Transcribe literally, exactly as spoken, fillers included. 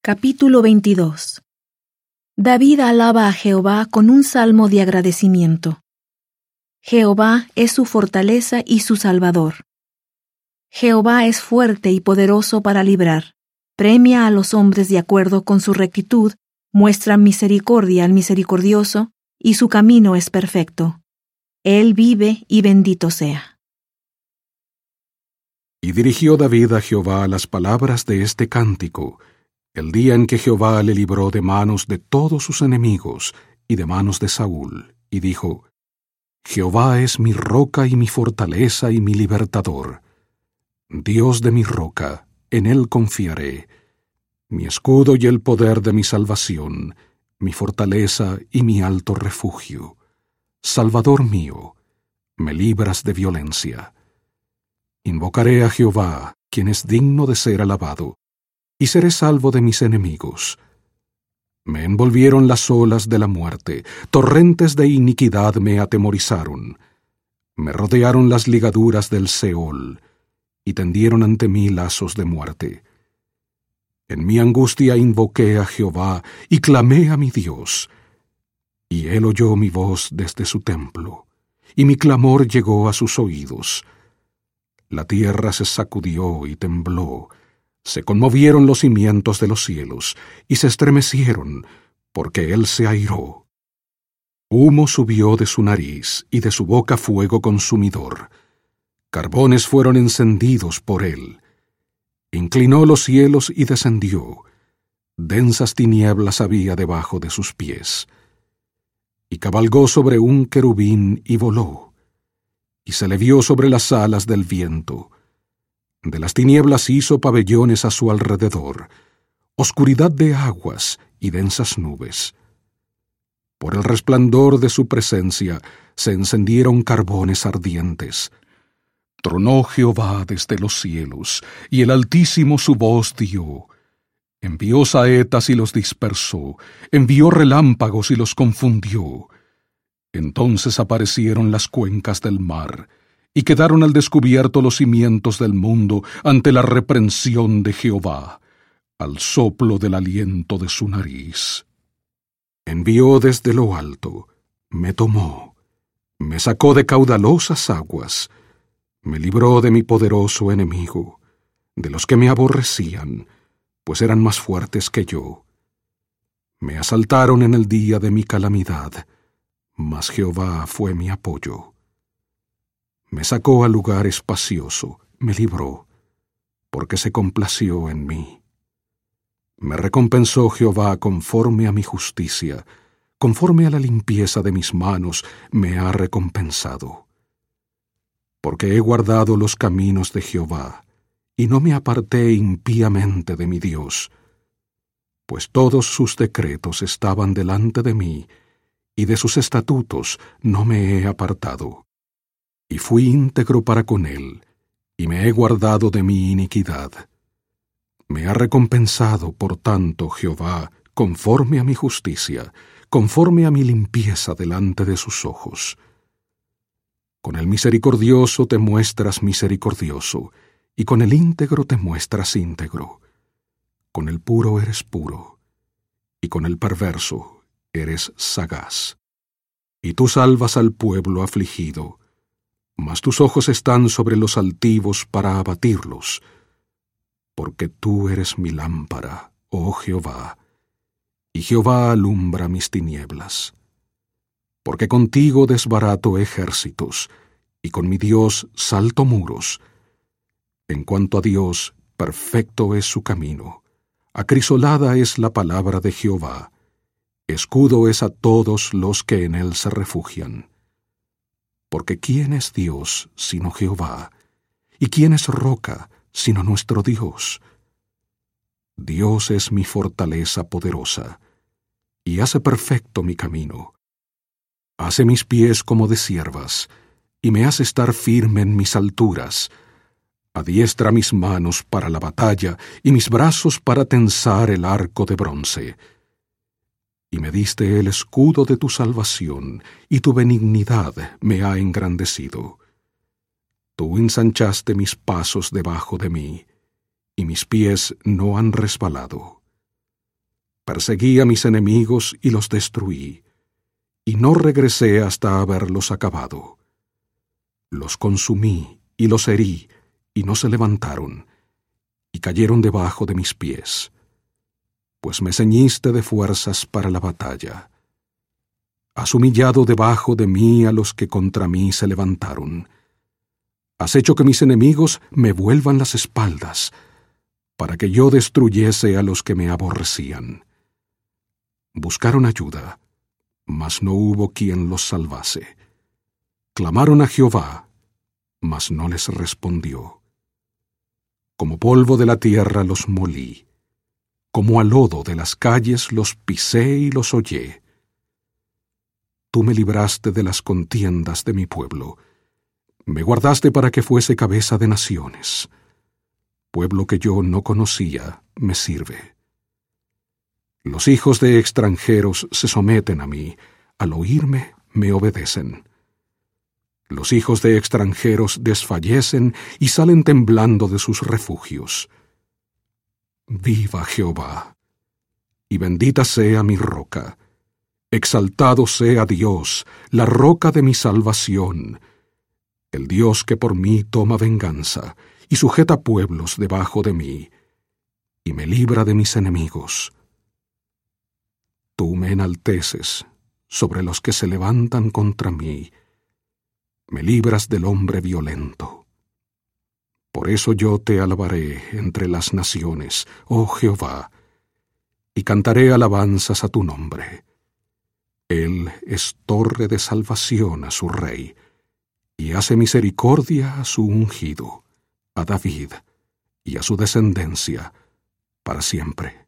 Capítulo veintidós. David alaba a Jehová con un salmo de agradecimiento. Jehová es su fortaleza y su salvador. Jehová es fuerte y poderoso para librar. Premia a los hombres de acuerdo con su rectitud, muestra misericordia al misericordioso, y su camino es perfecto. Él vive y bendito sea. Y dirigió David a Jehová las palabras de este cántico, el día en que Jehová le libró de manos de todos sus enemigos y de manos de Saúl, y dijo: Jehová es mi roca y mi fortaleza y mi libertador. Dios de mi roca, en él confiaré, mi escudo y el poder de mi salvación, mi fortaleza y mi alto refugio. Salvador mío, me libras de violencia. Invocaré a Jehová, quien es digno de ser alabado, y seré salvo de mis enemigos. Me envolvieron las olas de la muerte, torrentes de iniquidad me atemorizaron. Me rodearon las ligaduras del Seol, y tendieron ante mí lazos de muerte. En mi angustia invoqué a Jehová, y clamé a mi Dios. Y él oyó mi voz desde su templo, y mi clamor llegó a sus oídos. La tierra se sacudió y tembló, se conmovieron los cimientos de los cielos, y se estremecieron, porque él se airó. Humo subió de su nariz, y de su boca fuego consumidor. Carbones fueron encendidos por él. Inclinó los cielos y descendió. Densas tinieblas había debajo de sus pies. Y cabalgó sobre un querubín y voló. Y se le vio sobre las alas del viento. De las tinieblas hizo pabellones a su alrededor, oscuridad de aguas y densas nubes. Por el resplandor de su presencia se encendieron carbones ardientes. Tronó Jehová desde los cielos, y el Altísimo su voz dio. Envió saetas y los dispersó, envió relámpagos y los confundió. Entonces aparecieron las cuencas del mar, y quedaron al descubierto los cimientos del mundo ante la reprensión de Jehová, al soplo del aliento de su nariz. Envió desde lo alto, me tomó, me sacó de caudalosas aguas, me libró de mi poderoso enemigo, de los que me aborrecían, pues eran más fuertes que yo. Me asaltaron en el día de mi calamidad, mas Jehová fue mi apoyo. Me sacó al lugar espacioso, me libró, porque se complació en mí. Me recompensó Jehová conforme a mi justicia, conforme a la limpieza de mis manos me ha recompensado. Porque he guardado los caminos de Jehová, y no me aparté impíamente de mi Dios, pues todos sus decretos estaban delante de mí, y de sus estatutos no me he apartado. Y fui íntegro para con él, y me he guardado de mi iniquidad. Me ha recompensado, por tanto, Jehová, conforme a mi justicia, conforme a mi limpieza delante de sus ojos. Con el misericordioso te muestras misericordioso, y con el íntegro te muestras íntegro. Con el puro eres puro, y con el perverso eres sagaz. Y tú salvas al pueblo afligido, mas tus ojos están sobre los altivos para abatirlos, porque tú eres mi lámpara, oh Jehová, y Jehová alumbra mis tinieblas. Porque contigo desbarato ejércitos, y con mi Dios salto muros. En cuanto a Dios, perfecto es su camino, acrisolada es la palabra de Jehová, escudo es a todos los que en él se refugian. Porque ¿quién es Dios sino Jehová? ¿Y quién es roca sino nuestro Dios? Dios es mi fortaleza poderosa, y hace perfecto mi camino. Hace mis pies como de ciervas, y me hace estar firme en mis alturas. Adiestra mis manos para la batalla, y mis brazos para tensar el arco de bronce. Y me diste el escudo de tu salvación, y tu benignidad me ha engrandecido. Tú ensanchaste mis pasos debajo de mí, y mis pies no han resbalado. Perseguí a mis enemigos y los destruí, y no regresé hasta haberlos acabado. Los consumí y los herí, y no se levantaron, y cayeron debajo de mis pies, pues me ceñiste de fuerzas para la batalla. Has humillado debajo de mí a los que contra mí se levantaron. Has hecho que mis enemigos me vuelvan las espaldas, para que yo destruyese a los que me aborrecían. Buscaron ayuda, mas no hubo quien los salvase. Clamaron a Jehová, mas no les respondió. Como polvo de la tierra los molí, como a lodo de las calles los pisé y los hollé. Tú me libraste de las contiendas de mi pueblo, me guardaste para que fuese cabeza de naciones. Pueblo que yo no conocía me sirve. Los hijos de extranjeros se someten a mí, al oírme me obedecen. Los hijos de extranjeros desfallecen y salen temblando de sus refugios. Viva Jehová, y bendita sea mi roca. Exaltado sea Dios, la roca de mi salvación, el Dios que por mí toma venganza y sujeta pueblos debajo de mí, y me libra de mis enemigos. Tú me enalteces sobre los que se levantan contra mí, me libras del hombre violento. Por eso yo te alabaré entre las naciones, oh Jehová, y cantaré alabanzas a tu nombre. Él es torre de salvación a su rey, y hace misericordia a su ungido, a David y a su descendencia, para siempre.